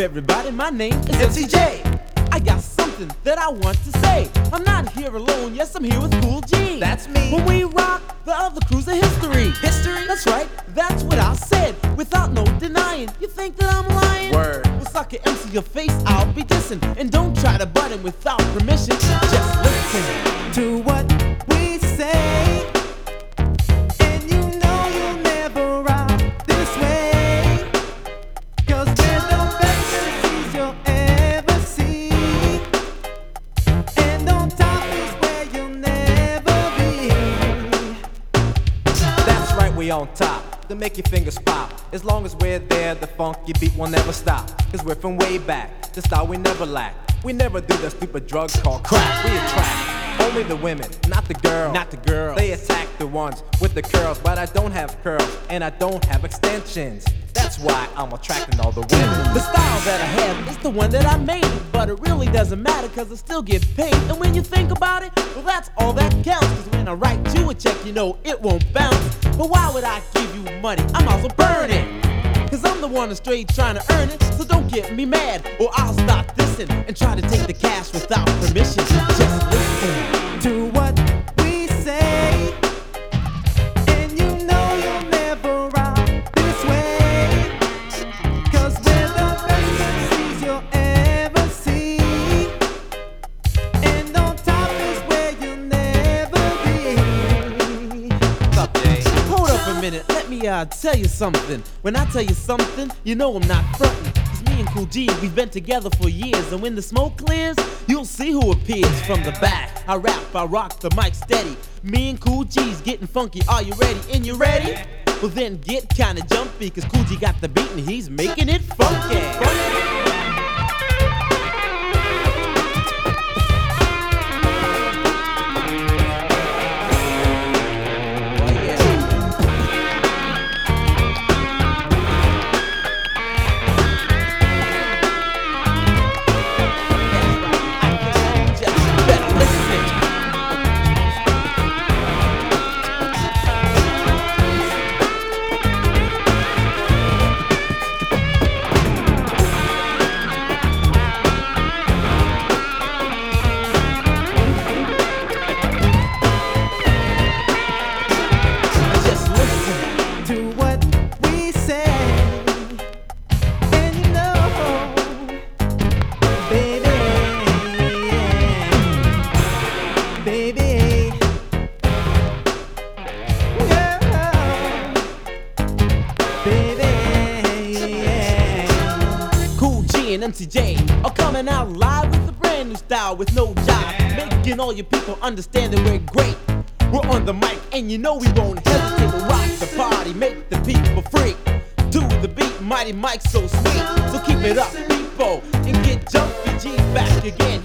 everybody, my name is MCJ. I got something that I want to say. I'm not here alone, yes, I'm here with Cool G. That's me. When we rock, the other crew's a history. History? That's right, that's what I said, without no denying. You think that I'm lying? Word. Well, suck your MC your face, I'll be dissing. And don't try to butt in without permission. Just listen To what we say. And you know you'll never rock this way. 'Cause we're the best MCs you'll ever see. And on top is where you'll never be. That's right, we on top. To make your fingers pop. As long as we're there, the funky beat will never stop. 'Cause we're from way back. The style we never lack. We never do the stupid drug called crack. We attract only the women, not the girls. Not the girls. They attack the ones with the curls, but I don't have curls and I don't have extensions. That's why I'm attracting all the women. The style that I have is the one that I made. But it really doesn't matter cause I still get paid. And when you think about it, well that's all that counts. Cause when I write you a check, you know it won't bounce. But why would I give you money? I might as well burn it. Cause I'm the one that's straight trying to earn it. So don't get me mad or I'll stop dissing and try to take the cash without permission. Just listen To what we say. And you know you'll never rock this way. 'Cause we're the best MCs you'll ever see. And on top is where you'll never be. What's up, Jay? Hold up a minute, let me tell you something. When I tell you something, you know I'm not frontin'. Cause me and Cool G, we've been together for years. And when the smoke clears, you'll see who appears from the back. I rap, I rock the mic steady. Me and Cool G's getting funky, are you ready? And you ready? Well then get kinda jumpy. Cause Cool G got the beat and he's making it funky. To what we say. And you know, baby, baby, yeah, baby. Cool G and MCJ are coming out live with a brand new style with no jive, making all your people understand that we're great. We're on the mic and you know we won't hesitate to rock the party, make the people freak. To the beat, Mighty Mike so sweet. So keep it up, people, and get Jumpy G back again.